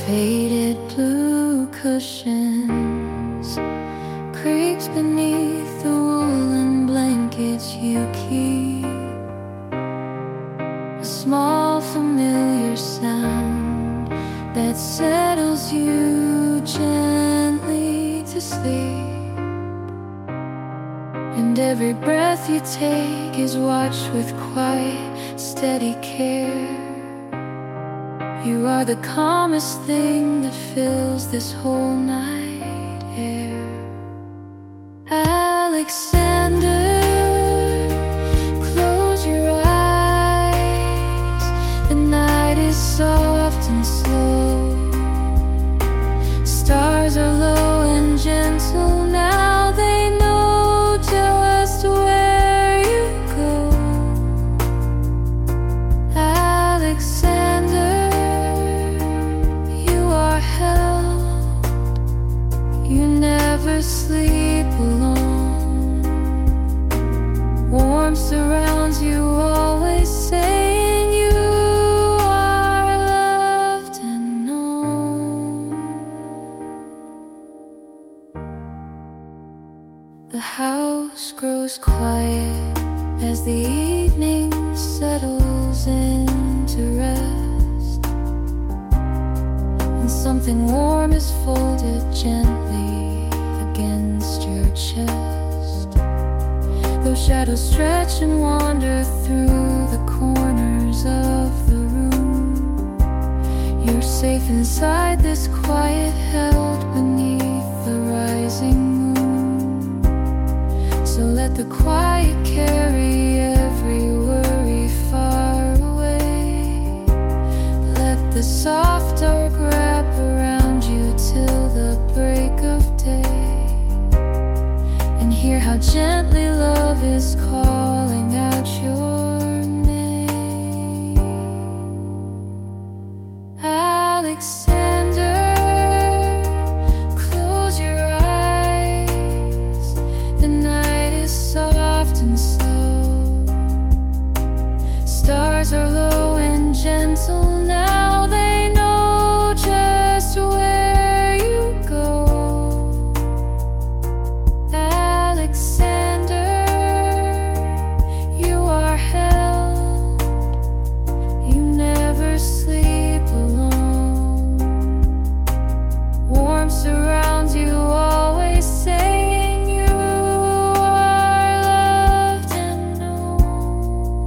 Faded blue cushions creaks beneath the woolen blankets you keep. A small familiar sound that settles you gently to sleep. And every breath you take is watched with quiet, steady care. You are the calmest thing that fills this whole night air. Alexander, close your eyes. The night is soft and slow. Stars are low and gentle now. They know just where you go. Alexander, you never sleep alone. Warmth surrounds you, always saying you are loved and known. The house grows quiet as the evening settles into rest, and something warm is folded gently against your chest. Those shadows stretch and wander through the corners of the room. You're safe inside this quiet, held beneath the rising moon. So let the quiet carry every worry far away. Let the soft dark wrap around you till the break of day, and hear how gently love is calling out your name. Alexander, close your eyes. The night is soft and slow. Stars are low and gentle now. They know just where you go. Alexander, you are held. You never sleep alone. Warmth surrounds you, always saying you are loved and known.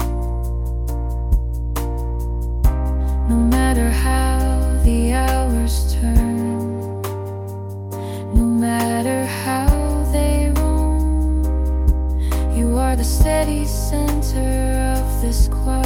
No matter how the hours turn, no matter how they roam, you are the steady center of this quiet